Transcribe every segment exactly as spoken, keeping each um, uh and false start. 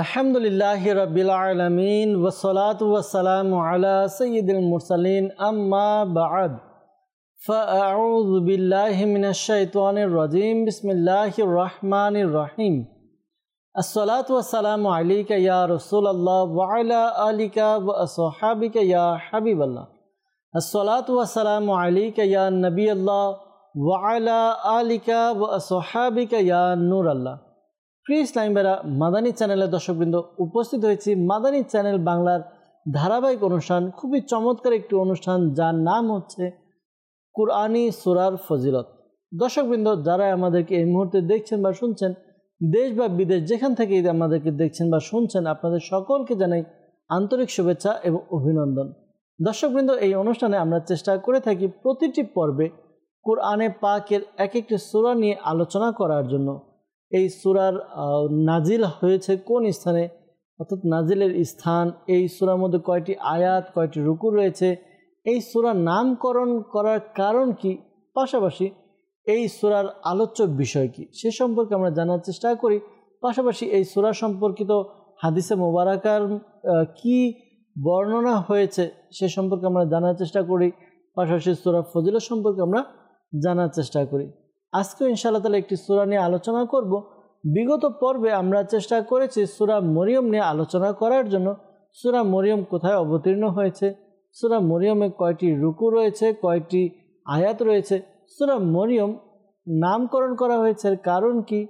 আলহামদুলিল্লাহি রাব্বিল আলামিন ওয়াসসালাতু ওয়াসসালামু আলা সাইয়্যিদিল মুরসালিন আম্মা বা'দ ফাআউযু বিল্লাহি মিনাশ শাইতানির রাজীম বিসমিল্লাহির রহমানির রহিম আসসালাতু ওয়াসসালামু আলাইকা ইয়া রাসূলুল্লাহ ওয়া আলা আলিকা ওয়া আসহাবিকা ইয়া হাবিবাল্লাহ আসসালাতু ওয়াসসালামু আলাইকা ইয়া নবিয়াল্লাহ ওয়া আলা আলিকা ওয়া আসহাবিকা ইয়া নূরাল্লাহ। প্রিয় ইসলামী ভাইরা, মাদানী চ্যানেলের দর্শকবৃন্দ, উপস্থিত হয়েছি মাদানী চ্যানেল বাংলার ধারাবাহিক অনুষ্ঠান, খুবই চমৎকার একটি অনুষ্ঠান যার নাম হচ্ছে কুরআনী সূরার ফজিলত। দর্শকবৃন্দ, যারা আমাদেরকে এই মুহূর্তে দেখছেন বা শুনছেন, দেশ বা বিদেশ যেখান থেকে আমাদেরকে দেখছেন বা শুনছেন, আপনাদের সকলকে জানাই আন্তরিক শুভেচ্ছা এবং অভিনন্দন। দর্শকবৃন্দ, এই অনুষ্ঠানে আমরা চেষ্টা করে থাকি প্রতিটি পর্বে কুরআনে পাকের এক একটি সূরা নিয়ে আলোচনা করার জন্য। এই সূরার নাজিল হয়েছে কোন স্থানে, অর্থাৎ নাজিলের স্থান, এই সূরার মধ্যে কয়টি আয়াত, কয়টি রুকু রয়েছে, এই সূরার নামকরণ করার কারণ কি, পাশাপাশি এই সূরার আলোচ্য বিষয় কি, সে সম্পর্কে আমরা জানার চেষ্টা করি। পাশাপাশি এই সূরা সম্পর্কিত হাদিসে মোবারকার কি বর্ণনা হয়েছে সে সম্পর্কে আমরা জানার চেষ্টা করি। পাশাপাশি সূরা ফজিলত সম্পর্কে আমরা জানার চেষ্টা করি। আজকে ইনশাআল্লাহ তাআলা একটি সূরা নিয়ে আলোচনা করব। বিগত পর্বে আমরা চেষ্টা করেছি সূরা মরিয়ম নিয়ে আলোচনা করার জন্য। সূরা মরিয়ম কোথায় অবতীর্ণ হয়েছে, সূরা মরিয়মে কয়টি রুকু রয়েছে, কয়টি আয়াত রয়েছে, সূরা মরিয়ম নামকরণ করা হয়েছে এর কারণ কি,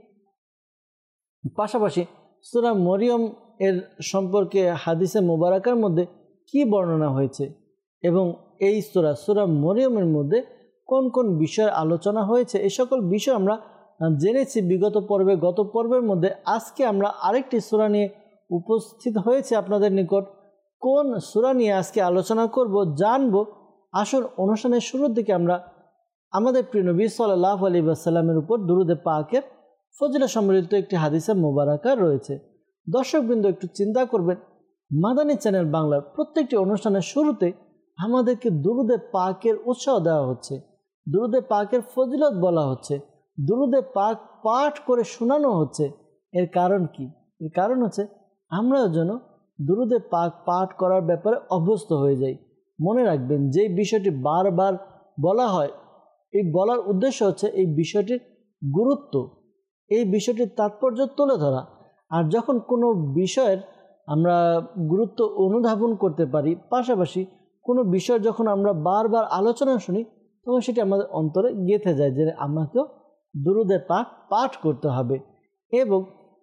পাশাপাশি সূরা মরিয়ম এর সম্পর্কে হাদিসে মোবারকার মধ্যে কি বর্ণনা হয়েছে এবং এই সূরা সূরা মরিয়মের মধ্যে কোন কোন বিষয়ের আলোচনা হয়েছে, এই সকল বিষয় আমরা জেনেছি বিগত পর্বে। গত পর্বের মধ্যে আজকে আমরা আরেকটি সূরা নিয়ে উপস্থিত হয়েছে আপনাদের নিকট। কোন সূরা নিয়ে আজকে আলোচনা করব, জানবো। আসল অনুষ্ঠানের শুরুর দিকে আমরা আমাদের প্রিয় নবী সাল্লাল্লাহু আলাইহি ওয়াসাল্লামের উপর দুরূদে পাকের ফজিলত সম্বলিত একটি হাদিসে মোবারকা রয়েছে। দর্শকবৃন্দ, একটু চিন্তা করবেন, মাদানী চ্যানেল বাংলার প্রত্যেকটি অনুষ্ঠানের শুরুতে আমাদেরকে দুরূদে পাকের উৎসাহ দেওয়া হচ্ছে, দুরূদে পাকের ফজিলত বলা হচ্ছে, দুরূদে পাক পাঠ করে শোনানো হচ্ছে। এর কারণ কি? এর কারণ হচ্ছে আমরা যেন দুরূদে পাক পাঠ করার ব্যাপারে অভ্যস্ত হয়ে যাই। মনে রাখবেন, যে বিষয়টি বারবার বলা হয়, এই বলার উদ্দেশ্য হচ্ছে এই বিষয়টির গুরুত্ব, এই বিষয়টির তাৎপর্য তুলে ধরা। আর যখন কোনো বিষয়ের আমরা গুরুত্ব অনুধাবন করতে পারি, পাশাপাশি কোনো বিষয় যখন আমরা বারবার আলোচনা শুনি, তখন সেটি আমাদের অন্তরে গেঁথে যায় যে আমাকেও দুরূদে পাক পাঠ করতে হবে। এবং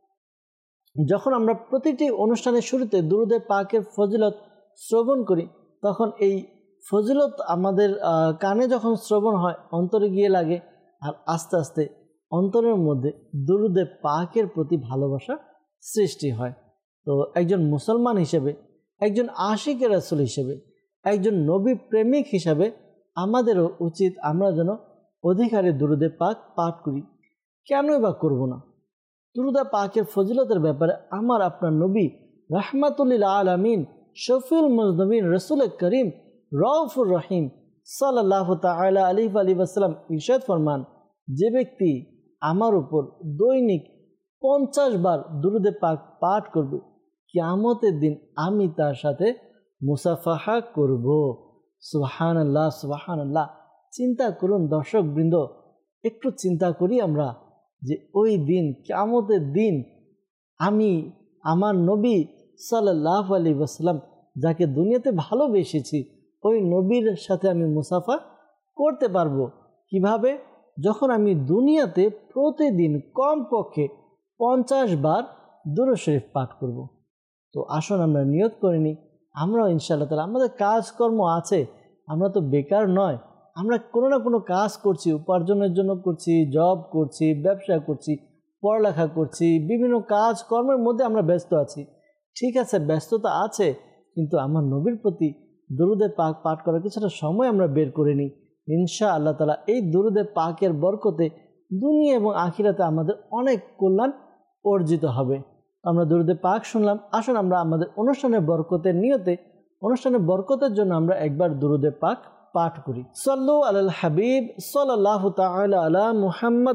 যখন আমরা প্রতিটি অনুষ্ঠানের শুরুতে দুরূদে পাকের ফজিলত শ্রবণ করি, তখন এই ফজিলত আমাদের কানে যখন শ্রবণ হয়, অন্তরে গিয়ে লাগে, আর আস্তে আস্তে অন্তরের মধ্যে দুরূদে পাকের প্রতি ভালোবাসা সৃষ্টি হয়। তো একজন মুসলমান হিসেবে, একজন আশিকে রাসূল হিসেবে, একজন নবী প্রেমিক হিসাবে আমাদেরও উচিত আমরা যেন অধিকারে দুরূদে পাক পাঠ করি। কেনই বা করব না? দুরূদে পাকের ফজিলতের ব্যাপারে আমার আপনার নবী রাহমাতুল লিল আলামিন, শফিউল মুজনবিন, রাসূল করিম রউফুর রহিম সাল্লাল্লাহু তাআলা আলাইহি ওয়াসাল্লাম ইরশাদ ফরমান, যে ব্যক্তি আমার উপর দৈনিক পঞ্চাশ বার দুরূদে পাক পাঠ করবে, কিয়ামতের দিন আমি তার সাথে মুসাফাহা করব। সুবহানাল্লাহ, সুবহানাল্লাহ। চিন্তা করুন দর্শকবৃন্দ, একটু চিন্তা করি আমরা যে ওই দিন, কিয়ামতের দিন, আমি আমার নবী সাল্লাল্লাহু আলাইহি ওয়াসাল্লাম যাকে দুনিয়াতে ভালোবেসেছি, ওই নবীর সাথে আমি মুসাফা করতে পারবো কিভাবে? যখন আমি দুনিয়াতে প্রতিদিন কমপক্ষে পঞ্চাশ বার দুরূদ শরীফ পাঠ করব। তো আসুন আমরা নিয়ত করে নিই, আমরাও ইনশাআল্লাহ তাআলা, আমাদের কাজকর্ম আছে, আমরা তো বেকার নয়, আমরা কোনো না কোনো কাজ করছি, উপার্জনের জন্য করছি, জব করছি, ব্যবসা করছি, পড়ালেখা করছি, বিভিন্ন কাজকর্মের মধ্যে আমরা ব্যস্ত আছি। ঠিক আছে, ব্যস্ততা আছে, কিন্তু আমার নবীর প্রতি দুরূদে পাক পাঠ করার কিছুটা সময় আমরা বের করে নিই। ইনশাআল্লাহ তাআলা এই দুরূদে পাকের বরকতে দুনিয়া এবং আখিরাতে আমাদের অনেক কল্যাণ অর্জিত হবে। আমরা দুরূদে পাক শুনলাম, আসুন আমরা আমাদের অনুষ্ঠানের বরকতের নিয়তে, অনুষ্ঠানের বরকতের জন্য আমরা একবার দুরূদে পাক পাঠ করি। সাল্লু আলাল হাবিব সাল্লাল্লাহু তাআলা আলা মুহাম্মদ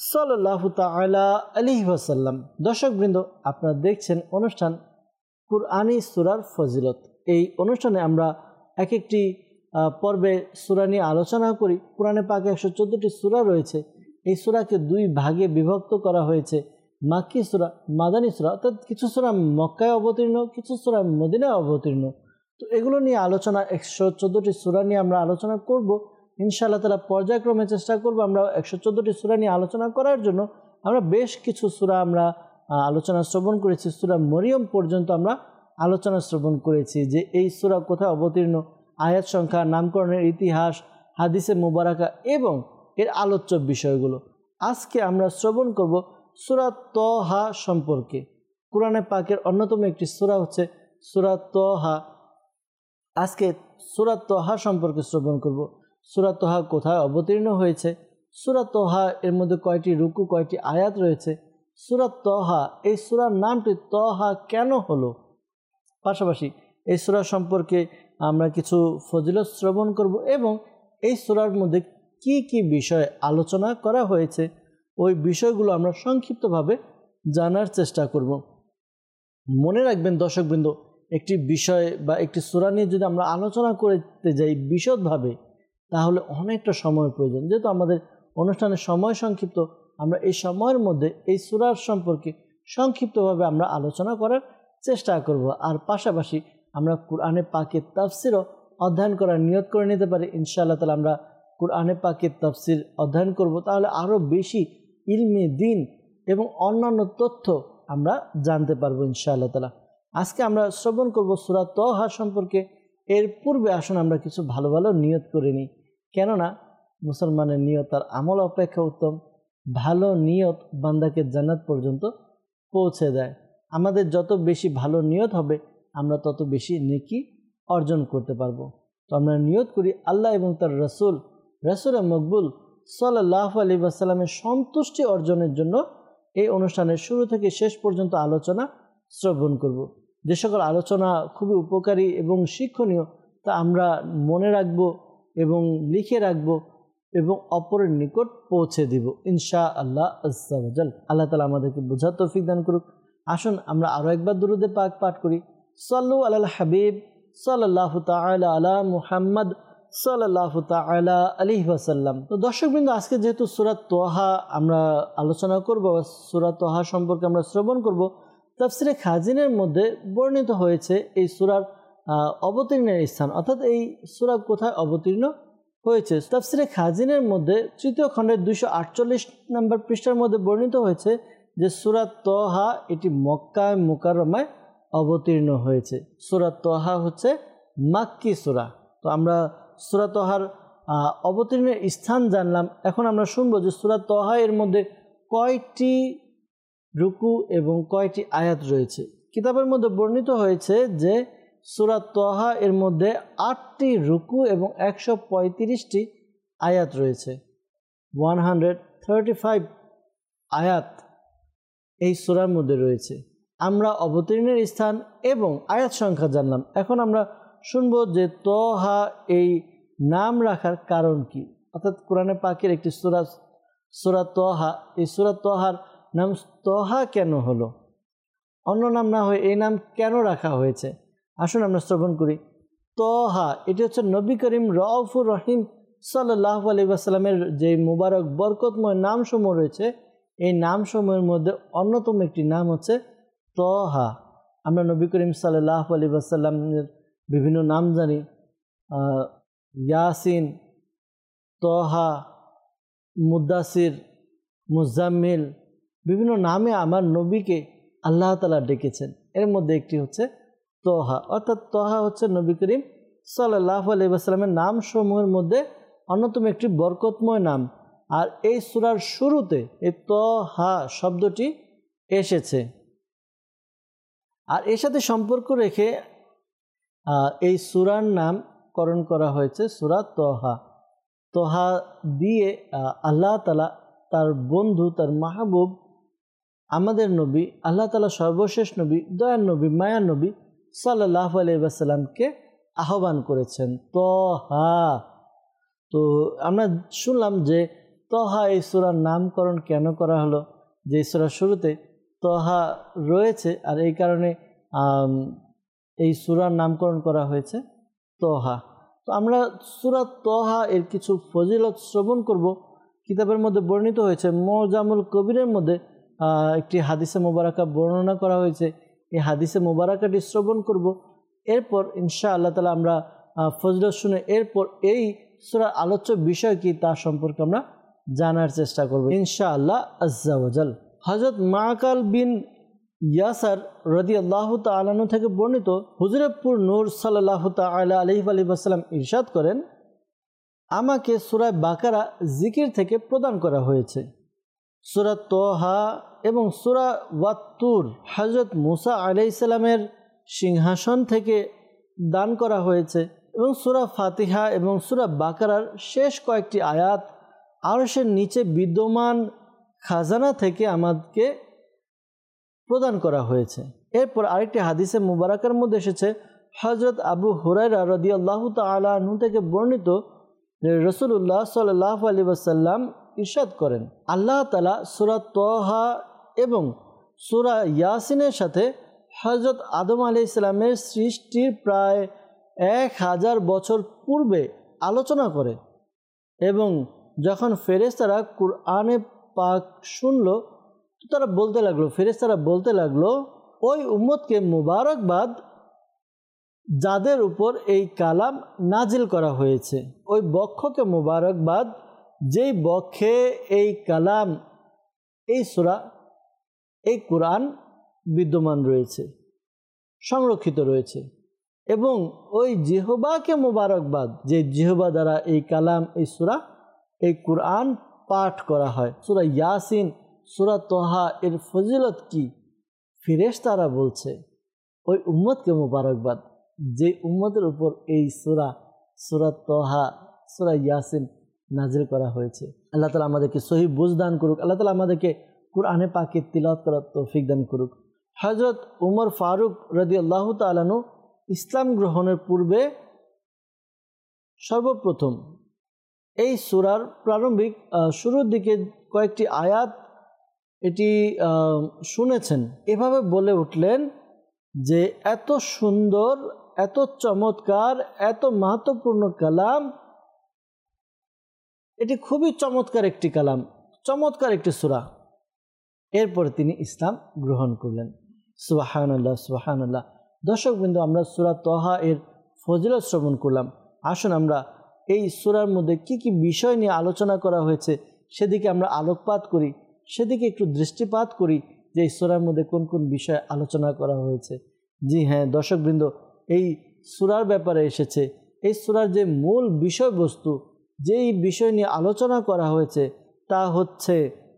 সাল্লাল্লাহু তাআলা আলাইহি ওয়াসাল্লাম। দর্শকবৃন্দ, আপনারা দেখছেন অনুষ্ঠান কুরআনী সূরার ফজিলত। এই অনুষ্ঠানে আমরা এক একটি পর্বে সূরা নিয়ে আলোচনা করি। কোরআনে পাকে একশো চোদ্দোটি সূরা রয়েছে। এই সূরাকে দুই ভাগে বিভক্ত করা হয়েছে, মাক্কি সূরা, মাদানী সূরা। অর্থাৎ কিছু সূরা মক্কায় অবতীর্ণ, কিছু সূরা মদিনায় অবতীর্ণ। তো এগুলো নিয়ে আলোচনা, একশো চোদ্দোটি সূরা নিয়ে আমরা আলোচনা করব ইনশাআল্লাহ তাআলা। পর্যায়ক্রমে চেষ্টা করব আমরা একশো চোদ্দোটি সূরা নিয়ে আলোচনা করার জন্য। আমরা বেশ কিছু সূরা আমরা আলোচনা শ্রবণ করেছি, সূরা মরিয়ম পর্যন্ত আমরা আলোচনা শ্রবণ করেছি যে এই সূরা কোথায় অবতীর্ণ, আয়াত সংখ্যা, নামকরণের ইতিহাস, হাদিসে মুবারাকা এবং এর আলোচ্য বিষয়গুলো। আজকে আমরা শ্রবণ করব সূরা তহা সম্পর্কে। কোরআনে পাকের অন্যতম একটি সূরা হচ্ছে সূরা তহা। আজকে সূরা তহা সম্পর্কে শ্রবণ করব। সূরা তহা কোথায় অবতীর্ণ হয়েছে, সূরা তহা এর মধ্যে কয়টি রুকু, কয়টি আয়াত রয়েছে, সূরা তহা এই সূরার নামটি তহা কেন হলো, পাশাপাশি এই সূরা সম্পর্কে আমরা কিছু ফজিলত শ্রবণ করব এবং এই সূরার মধ্যে কি কি বিষয় আলোচনা করা হয়েছে ওই বিষয়গুলো আমরা সংক্ষিপ্তভাবে জানার চেষ্টা করব। মনে রাখবেন দর্শকবৃন্দ, একটি বিষয় বা একটি সূরা নিয়ে যদি আমরা আলোচনা করতে যাই বিশদভাবে, তাহলে অনেকটা সময়ের প্রয়োজন। যেহেতু আমাদের অনুষ্ঠানের সময় সংক্ষিপ্ত, আমরা এই সময়ের মধ্যে এই সূরার সম্পর্কে সংক্ষিপ্তভাবে আমরা আলোচনা করার চেষ্টা করব। আর পাশাপাশি আমরা কুরআনে পাকের তাফসিরও অধ্যয়ন করার নিয়ত করে নিতে পারি। ইনশাআল্লাহ তাআলা আমরা কুরআনে পাকের তাফসির অধ্যয়ন করব, তাহলে আরও বেশি ইলমি দ্বীন এবং অন্যান্য তথ্য আমরা জানতে পারবো ইনশাআল্লাহ তাআলা। আজকে আমরা শ্রবণ করব সূরা তহা সম্পর্কে। এর পূর্বে আসুন আমরা কিছু ভালো ভালো নিয়ত করে নিই, কেননা মুসলমানের নিয়ত আর আমল অপেক্ষা উত্তম। ভালো নিয়ত বান্দাকে জান্নাত পর্যন্ত পৌঁছে দেয়। আমাদের যত বেশি ভালো নিয়ত হবে, আমরা তত বেশি নেকি অর্জন করতে পারবো। তো আমরা নিয়ত করি আল্লাহ এবং তার রসুল রসুল মকবুল সাল্লাল্লাহু আলাইহি ওয়াসাল্লামের সন্তুষ্টি অর্জনের জন্য এই অনুষ্ঠানের শুরু থেকে শেষ পর্যন্ত আলোচনা শ্রবণ করব। যে সকল আলোচনা খুবই উপকারী এবং শিক্ষণীয়, তা আমরা মনে রাখব এবং লিখে রাখব এবং অপরের নিকট পৌঁছে দিব ইনশাআল্লাহ আজ্জা ওয়া জাল। আল্লাহ তাআলা আমাদেরকে বোঝার তৌফিক দান করুক। আসুন আমরা আরও একবার দুরূদে পাক পাঠ করি। সাল্লু আলাল হাবিব সাল্লাল্লাহু তাআলা আলা মুহাম্মদ সাল্লাল্লাহু তাআলা আলাইহি ওয়াসাল্লাম। তো দর্শকবৃন্দ, আজকে যেহেতু সূরা তহা আমরা আলোচনা করব, সূরা তহা সম্পর্কে আমরা শ্রবণ করব, তাফসিরে খাজিনের মধ্যে বর্ণিত হয়েছে এই সূরার অবতীর্ণের স্থান, অর্থাৎ এই সূরা কোথায় অবতীর্ণ হয়েছে। তাফসিরে খাজিনের মধ্যে তৃতীয় খণ্ডের দুইশো আটচল্লিশ নম্বর পৃষ্ঠার মধ্যে বর্ণিত হয়েছে যে সূরা তহা এটি মক্কায় মুকাররমায় অবতীর্ণ হয়েছে। সূরা তহা হচ্ছে মাক্কি সূরা। তো আমরা সূরা তহার অবতীর্ণের স্থান জানলাম। এখন আমরা শুনবো যে সূরা তহা এর মধ্যে কয়টি রুকু এবং কয়টি আয়াত রয়েছে। কিতাবের মধ্যে বর্ণিত হয়েছে যে সূরা তহা এর মধ্যে আটটি রুকু এবং একশো পঁয়ত্রিশটি আয়াত রয়েছে। ওয়ান হান্ড্রেড থার্টি ফাইভ আয়াত এই সূরার মধ্যে রয়েছে। আমরা অবতীর্ণের স্থান এবং আয়াত সংখ্যা জানলাম। এখন আমরা শুনবো যে তহা এই নাম রাখার কারণ কি, অর্থাৎ কোরআনে পাকের একটি সূরা সূরা তহা, এই সূরা তহার নাম তহা কেন হলো, অন্য নাম না হয়ে এই নাম কেন রাখা হয়েছে। আসুন আমরা শ্রবণ করি। তহা এটি হচ্ছে নবী করিম রউফুর রহিম সাল্লাল্লাহু আলাইহি ওয়াসাল্লামের যে মুবারক বরকতময় নামসমূহ রয়েছে, এই নামসমূহের মধ্যে অন্যতম একটি নাম হচ্ছে তহা। আমরা নবী করিম সাল্লাল্লাহু আলাইহি ওয়াসাল্লামের বিভিন্ন নাম জানি, ইয়াসিন, তহা, মুদাসির, মুজাম্মিল, বিভিন্ন নামে আমার নবীকে আল্লাহ তাআলা ডেকেছেন। এর মধ্যে একটি হচ্ছে তহা, অর্থাৎ তহা হচ্ছে নবী করিম সাল্লাল্লাহু আলাইহি ওয়াসাল্লামের নামসমূহের মধ্যে অন্যতম একটি বরকতময় নাম। আর এই সূরার শুরুতে এই তহা শব্দটি এসেছে। আর এর সাথে সম্পর্ক রেখে এই সূরার নামকরণ করা হয়েছে সূরা তহা। তহা দিয়ে আল্লাহ তাআলা তার বন্ধু, তার মাহবুব, আমাদের নবী, আল্লাহ তাআলা সর্বশেষ নবী, দয়ার নবী, মায়ার নবী সাল্লাল্লাহু আলাইহি ওয়াসাল্লামকে আহ্বান করেছেন তহা। তো আমরা শুনলাম যে তহা এই সূরার নামকরণ কেন করা হলো, যে সূরার শুরুতে তহা রয়েছে আর এই কারণে এই সূরার নামকরণ করা হয়েছে তহা। তো আমরা সূরা তহা এর কিছু ফজিলত শ্রবণ করব। কিতাবের মধ্যে বর্ণিত হয়েছে, মুজামুল কবিরের মধ্যে একটি হাদিসে মোবারকা বর্ণনা করা হয়েছে। এই হাদিসে মোবারকাটি শ্রবণ করব, এরপর ইনশাআল্লাহ তাআলা আমরা ফজিলত শুনে এরপর এই সূরার আলোচ্য বিষয় কি তা সম্পর্কে আমরা জানার চেষ্টা করব ইনশাআল্লাহ আজ্জা ওয়া জাল। হযরত মাকাল বিন ইয়াসার রাদিয়াল্লাহু তাআলা আনহু থেকে বর্ণিত, হুজুরপুর নূর সাল্লাল্লাহু তাআলা আলাইহি ওয়া সাল্লাম ইরশাদ করেন, আমাকে সূরা বাকারা জিকির থেকে প্রদান করা হয়েছে। সূরা তহা এবং সূরা ওয়াত-তুর হযরত মূসা আলাইহিস সালামের সিংহাসন থেকে দান করা হয়েছে এবং সূরা ফাতিহা এবং সূরা বাকারার শেষ কয়েকটি আয়াত আরশের নিচে বিদ্যমান খাজানা থেকে আমাদেরকে প্রদান করা হয়েছে। এরপর আরেকটি হাদিসে মুবারাকার মধ্যে এসেছে, হযরত আবু হুরায়রা রাদিয়াল্লাহু তাআলা আনহু থেকে বর্ণিত, রাসূলুল্লাহ সাল্লাল্লাহু আলাইহি ওয়াসাল্লাম ইরশাদ করেন, আল্লাহ তাআলা সূরা তহা এবং সূরা ইয়াসিনের সাথে হযরত আদম আলাইহিস সালামের সৃষ্টির প্রায় এক হাজার বছর পূর্বে আলোচনা করে এবং যখন ফেরেশতারা কুরআনে পাক শুনল তো তারা বলতে লাগলো ফেরেশতারা বলতে লাগলো ওই উম্মতকে মুবারকবাদ যাদের উপর এই কালাম নাজিল করা হয়েছে, ওই বক্ষকে মুবারকবাদ যেই বক্ষে এই কালাম, এই সূরা, এই কুরআন বিদ্যমান রয়েছে, সংরক্ষিত রয়েছে, এবং ওই জিহ্বাকে মুবারকবাদ যে জিহ্বা দ্বারা এই কালাম, এই সূরা, এই কুরআন পাঠ করা হয়। সূরা ইয়াসিন, সূরা তহা এর ফজিলত কি? ফেরেশতারা বলছে ওই উম্মতকে মুবারকবাদ যে উম্মতের উপর এই সূরা, সূরা তহা, সূরা ইয়াসিন নাজিল করা হয়েছে। আল্লাহ তাআলা আমাদেরকে সহি বুঝ দান করুক। আল্লাহ তাআলা আমাদেরকে কুরআনে পাকের তিলাওয়াত করার তৌফিক দান করুক। হযরত উমর ফারুক রাদিয়াল্লাহু তাআলা আনহু ইসলাম গ্রহণের পূর্বে সর্বপ্রথম এই সূরার প্রারম্ভিক শুরুর দিকে কয়েকটি আয়াত এটি শুনেছেন, এভাবে বলে উঠলেন যে এত সুন্দর, এত চমৎকার, এত মাহাত্ম্যপূর্ণ কালাম, এটি খুবই চমৎকার একটি কালাম, চমৎকার একটি সূরা। এরপর তিনি ইসলাম গ্রহণ করলেন। সুবহানাল্লাহ, সুবহানাল্লাহ। দর্শকবৃন্দ, আমরা সূরা তহা এর ফজিলত শ্রবণ করলাম। আসুন আমরা এই সূরার মধ্যে কি কি বিষয় নিয়ে আলোচনা করা হয়েছে সেদিকে আমরা আলোকপাত করি, সেদিকে একটু দৃষ্টিপাত করি যে এই সূরার মধ্যে কোন কোন বিষয় আলোচনা করা হয়েছে। জি হ্যাঁ দর্শকবৃন্দ, এই সূরার ব্যাপারে এসেছে, এই সূরার যে মূল বিষয়বস্তু, যেই বিষয় নিয়ে আলোচনা করা হয়েছে তা হচ্ছে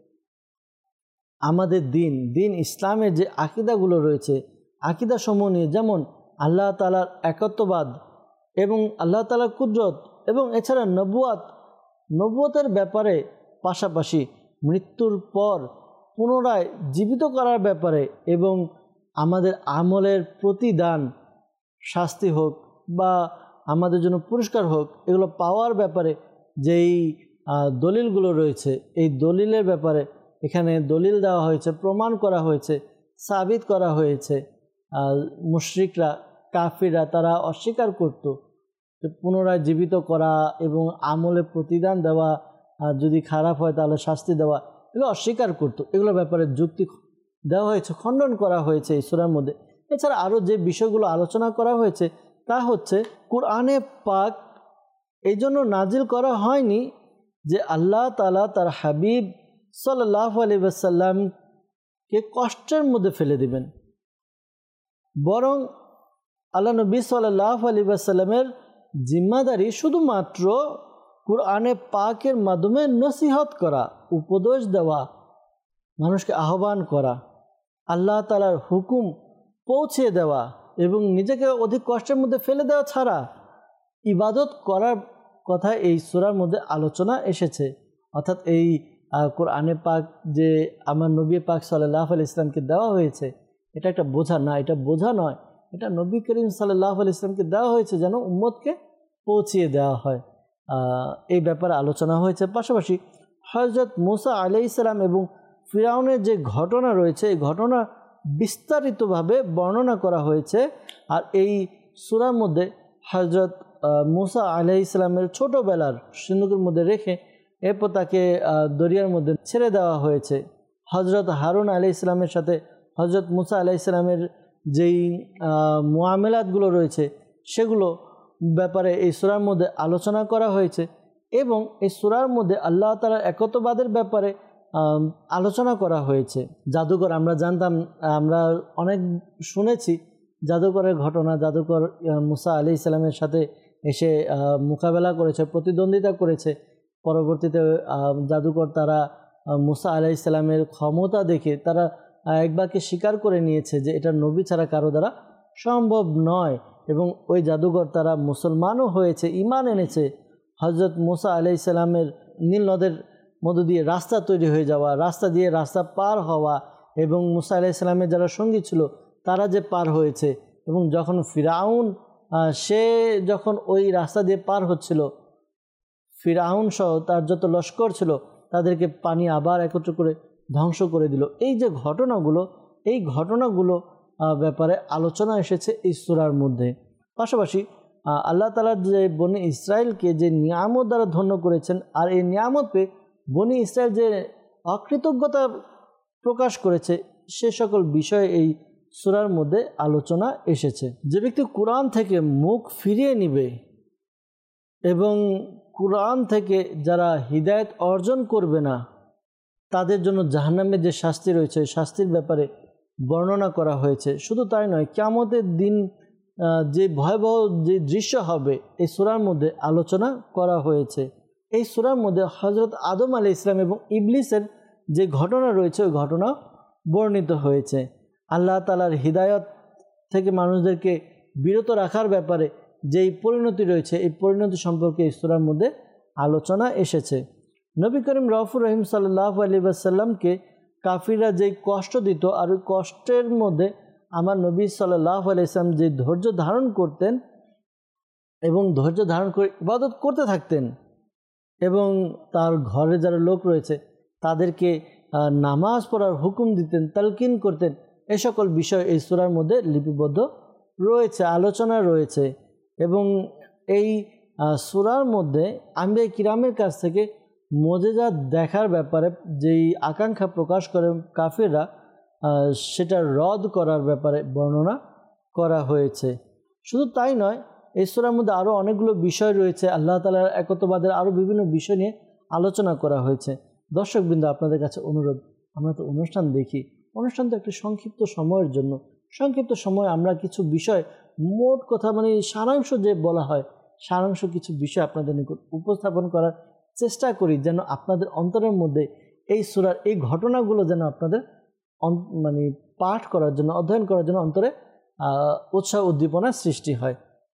আমাদের দিন, দিন ইসলামের যে আকীদাগুলো রয়েছে, আকীদা সমূহ নিয়ে, যেমন আল্লাহ তাআলার একত্ববাদ এবং আল্লাহ তাআলার কুদরত, এবং এছাড়া নবুয়াত, নবুয়তের ব্যাপারে, পাশাপাশি মৃত্যুর পর পুনরায় জীবিত করার ব্যাপারে, এবং আমাদের আমলের প্রতিদান, শাস্তি হোক বা আমাদের জন্য পুরস্কার হোক, এগুলো পাওয়ার ব্যাপারে যেই দলিলগুলো রয়েছে, এই দলিলের ব্যাপারে এখানে দলিল দেওয়া হয়েছে, প্রমাণ করা হয়েছে, সাবিত করা হয়েছে। মুশরিকরা, কাফিররা তারা অস্বীকার করত পুনরায় জীবিত করা এবং আমলে প্রতিদান দেওয়া, যদি খারাপ হয় তাহলে শাস্তি দেওয়া, এগুলো অস্বীকার করত। এগুলোর ব্যাপারে যুক্তি দেওয়া হয়েছে, খণ্ডন করা হয়েছে এই সূরার মধ্যে। এছাড়া আরও যে বিষয়গুলো আলোচনা করা হয়েছে তা হচ্ছে কুরআনে পাক এই জন্য নাজিল করা হয়নি যে আল্লাহ তাআলা তার হাবিব সাল্লাল্লাহু আলাইহি ওয়াসাল্লামকে কষ্টের মধ্যে ফেলে দিবেন, বরং আল্লাহ নবী সাল্লাল্লাহু আলাইহি ওয়াসাল্লামের জিম্মাদারি শুধুমাত্র কুরআনে পাকের মাধ্যমে নসিহত করা, উপদেশ দেওয়া, মানুষকে আহ্বান করা, আল্লাহ তাআলার হুকুম পৌঁছে দেওয়া এবং নিজেকে অধিক কষ্টের মধ্যে ফেলে দেওয়া ছাড়া ইবাদত করার কথা এই সূরার মধ্যে আলোচনা এসেছে। অর্থাৎ এই কুরআনে পাক যে আমার নবী পাক সাল্লাল্লাহু আলাইহি ওয়াসাল্লামকে দেওয়া হয়েছে, এটা একটা বোঝা না, এটা বোঝা নয়, এটা নবী করিম সাল্লাল্লাহু আলাইহি ওয়াসাল্লামকে দেওয়া হয়েছে যেন উম্মতকে পৌঁছিয়ে দেওয়া হয়। এই ব্যাপারে আলোচনা হয়েছে। পাশাপাশি হযরত মুসা আলাইহিস সালাম এবং ফিরাউনের যে ঘটনা রয়েছে এই ঘটনা বিস্তারিতভাবে বর্ণনা করা হয়েছে। আর এই সূরার মধ্যে হযরত মুসা আলাইহিস সালামের ছোটোবেলার সিন্ধুকের মধ্যে রেখে এরপর তাকে দরিয়ার মধ্যে ছেড়ে দেওয়া হয়েছে। হযরত হারুন আলাইহিস সালামের সাথে হযরত মুসা আলাইহিস সালামের যেই মুআমালাতগুলো রয়েছে সেগুলো ব্যাপারে এই সূরার মধ্যে আলোচনা করা হয়েছে এবং এই সূরার মধ্যে আল্লাহ তাআলার একত্ববাদের ব্যাপারে আলোচনা করা হয়েছে। জাদুকর আমরা জানতাম, আমরা অনেক শুনেছি জাদুকরের ঘটনা। জাদুকর মুসা আলাইহিস সালামের সাথে এসে মোকাবেলা করেছে, প্রতিদ্বন্দ্বিতা করেছে। পরবর্তীতে জাদুকর তারা মুসা আলাইহিস সালামের ক্ষমতা দেখে তারা একবারকে স্বীকার করে নিয়েছে যে এটা নবী ছাড়া কারো দ্বারা সম্ভব নয় এবং ওই জাদুকর তারা মুসলমানও হয়েছে, ঈমান এনেছে। হযরত মুসা আলাইহিস সালামের নীল নদের মধ্য দিয়ে রাস্তা তৈরি হয়ে যাওয়া, রাস্তা দিয়ে রাস্তা পার হওয়া এবং মুসা আলাইহিস সালামের যারা সঙ্গী ছিল তারা যে পার হয়েছে এবং যখন ফিরাউন সে যখন ওই রাস্তা দিয়ে পার হচ্ছিল, ফিরাউন সহ তার যত লস্কর ছিল তাদেরকে পানি আবার একত্র করে ধ্বংস করে দিল। এই যে ঘটনাগুলো, এই ঘটনাগুলো ব্যাপারে আলোচনা এসেছে এই সূরার মধ্যে। পাশাপাশি আল্লাহ তাআলা যে বনি ইসরায়েলকে যে নিয়ামত দ্বারা ধন্য করেছেন আর এই নিয়ামত পেয়ে বনি ইসরায়েল যে অকৃতজ্ঞতা প্রকাশ করেছে সে সকল বিষয়ে এই সূরার মধ্যে আলোচনা এসেছে। যে ব্যক্তি কোরআন থেকে মুখ ফিরিয়ে নিবে এবং কোরআন থেকে যারা হিদায়াত অর্জন করবে না তাদের জন্য জাহান্নামের যে শাস্তি রয়েছে শাস্তির ব্যাপারে বর্ণনা করা হয়েছে। শুধু তাই নয়, কিয়ামতের দিন যে ভয়াবহ যে দৃশ্য হবে এই সূরার মধ্যে আলোচনা করা হয়েছে। এই সূরার মধ্যে হযরত আদম আলাইহিস সালাম এবং ইবলিসের যে ঘটনা রয়েছে ওই ঘটনা বর্ণিত হয়েছে। আল্লাহ তাআলার হিদায়াত থেকে মানুষদেরকে বিরত রাখার ব্যাপারে যেই পরিণতি রয়েছে এই পরিণতি সম্পর্কে এই সূরার মধ্যে আলোচনা এসেছে। নবী করিম রউফুর রহিম সাল্লাল্লাহু আলাইহি ওয়াসাল্লামকে কাফিররা যেই কষ্ট দিত আর ওই কষ্টের মধ্যে আমার নবী সাল্লাল্লাহু আলাইহি ওয়াসাল্লাম যে ধৈর্য ধারণ করতেন এবং ধৈর্য ধারণ করে ইবাদত করতে থাকতেন এবং তার ঘরে যারা লোক রয়েছে তাদেরকে নামাজ পড়ার হুকুম দিতেন, তালকিন করতেন, এই সকল বিষয় এই সূরার মধ্যে লিপিবদ্ধ রয়েছে, আলোচনা রয়েছে। এবং এই সূরার মধ্যে আম্বিয়া কিরামের কাছ থেকে মুজিজা দেখার ব্যাপারে যেই আকাঙ্ক্ষা প্রকাশ করে কাফিররা সেটা রদ করার ব্যাপারে বর্ণনা করা হয়েছে। শুধু তাই নয়, এই সূরার মধ্যে আরও অনেকগুলো বিষয় রয়েছে, আল্লাহ তাআলার একত্ববাদের আরও বিভিন্ন বিষয় নিয়ে আলোচনা করা হয়েছে। দর্শকবৃন্দ, আপনাদের কাছে অনুরোধ, আমরা তো অনুষ্ঠান দেখি, অনুষ্ঠান তো একটি সংক্ষিপ্ত সময়ের জন্য, সংক্ষিপ্ত সময় আমরা কিছু বিষয় মোট কথা মানে সারাংশ যে বলা হয় সারাংশ কিছু বিষয় আপনাদের নিকট উপস্থাপন করার চেষ্টা করি, যেন আপনাদের অন্তরের মধ্যে এই সূরার এই ঘটনাগুলো যেন আপনাদের মানে পাঠ করার জন্য, অধ্যয়ন করার জন্য অন্তরে উৎসাহ উদ্দীপনার সৃষ্টি হয়।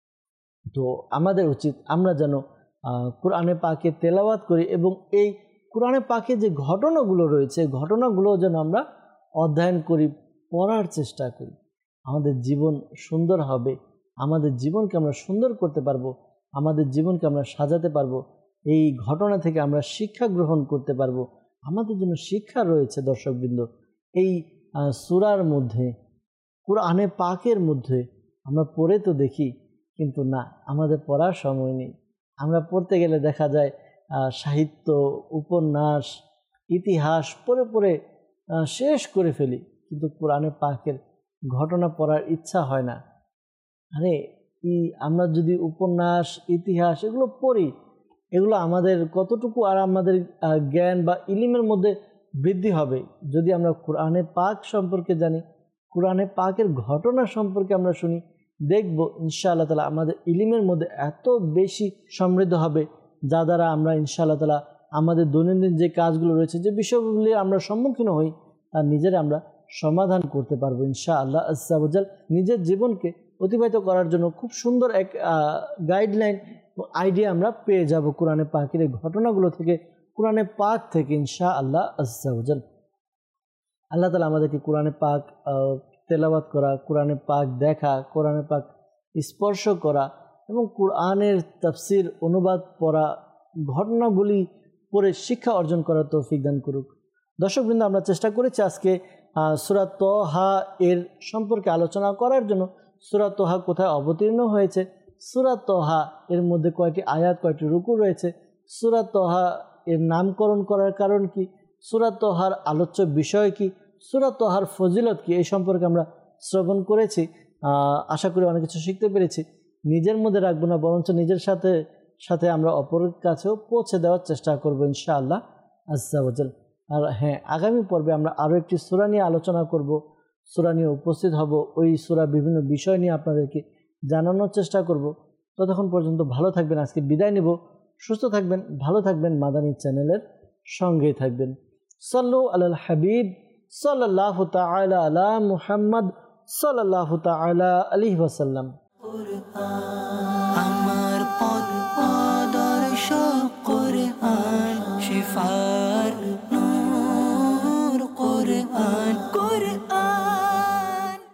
তো আমাদের উচিত আমরা যেন কোরআনে পাকে তেলাওয়াত করি এবং এই কোরআনে পাকে যে ঘটনাগুলো রয়েছে ঘটনাগুলো যেন আমরা অধ্যয়ন করি, পড়ার চেষ্টা করি। আমাদের জীবন সুন্দর হবে, আমাদের জীবনকে আমরা সুন্দর করতে পারবো, আমাদের জীবনকে আমরা সাজাতে পারবো, এই ঘটনা থেকে আমরা শিক্ষা গ্রহণ করতে পারবো। আমাদের জন্য শিক্ষা রয়েছে দর্শকবৃন্দ এই সূরার মধ্যে, কোরআনে পাকের মধ্যে। আমরা পড়ে তো দেখি, কিন্তু না, আমাদের পড়ার সময় নেই। আমরা পড়তে গেলে দেখা যায় সাহিত্য, উপন্যাস, ইতিহাস পড়ে পড়ে শেষ করে ফেলি, কিন্তু কোরআনে পাকের ঘটনা পড়ার ইচ্ছা হয় না। আরে এই আমরা যদি উপন্যাস, ইতিহাস এগুলো পড়ি, এগুলো আমাদের কতটুকু আর আমাদের জ্ঞান বা ইলমের মধ্যে বৃদ্ধি হবে যদি আমরা কোরআনে পাক সম্পর্কে জানি, কোরআনে পাকের ঘটনা সম্পর্কে আমরা শুনি। দেখব ইনশাআল্লাহ তাআলা আমাদের ইলমের মধ্যে এত বেশি সমৃদ্ধ হবে, যা দ্বারা আমরা ইনশাআল্লাহ তাআলা আমাদের দৈনন্দিন যে কাজগুলো রয়েছে, যে বিষয়গুলি আমরা সম্মুখীন হই, তার নিজেরা আমরা সমাধান করতে পারবো ইনশাআল্লাহ আজ্জা ওয়া জাল। নিজের জীবনকে অতিবাহিত করার জন্য খুব সুন্দর এক গাইডলাইন আইডিয়া আমরা পেয়ে যাব কোরআনে পাকের এই ঘটনাগুলো থেকে, কোরআনে পাক থেকে ইনশাআল্লাহ আজ্জা ওয়া জাল। আল্লাহ তাআলা আমাদেরকে কোরআনে পাক তেলাওয়াত করা, কোরআনে পাক দেখা, কোরআনে পাক স্পর্শ করা এবং কোরআনের তাফসির অনুবাদ পড়া, ঘটনাগুলি পড়ে শিক্ষা অর্জন করার তৌফিক দান করুক। দর্শকবৃন্দ, আমরা চেষ্টা করেছি আজকে সূরা তাহা এর সম্পর্কে আলোচনা করার জন্য। সূরা তাহা কোথায় অবতীর্ণ হয়েছে, সূরা তাহা এর মধ্যে কয়টি আয়াত, কয়টি রুকু রয়েছে, সূরা তাহা এর নামকরণ করার কারণ কি, সূরা তাহার আলোচ্য বিষয় কি, সূরা তাহার ফজিলত কি, এই সম্পর্কে আমরা শ্রবণ করেছি। আশা করি অনেক কিছু শিখতে পেরেছি। নিজের মধ্যে রাখবো না, বরঞ্চ নিজের সাথে সাথে আমরা অপরের কাছেও পৌঁছে দেওয়ার চেষ্টা করবো ইনশাআল্লাহ আজ্জা ওয়াজাল। আর হ্যাঁ, আগামী পর্বে আমরা আরও একটি সূরা নিয়ে আলোচনা করব, সূরা নিয়ে উপস্থিত হব, ওই সূরা বিভিন্ন বিষয় নিয়ে আপনাদেরকে জানানোর চেষ্টা করব। ততক্ষণ পর্যন্ত ভালো থাকবেন, আজকে বিদায় নেব। সুস্থ থাকবেন, ভালো থাকবেন, মাদানী চ্যানেলের সঙ্গেই থাকবেন। সাল্লু আলাল হাবিব সাল্লাল্লাহু তাআলা আলা মুহাম্মদ সাল্লাল্লাহু তাআলা আলাইহি ওয়াসাল্লাম। আমার পথ আদর্শ কুরআন, শিফার নূর কুরআন।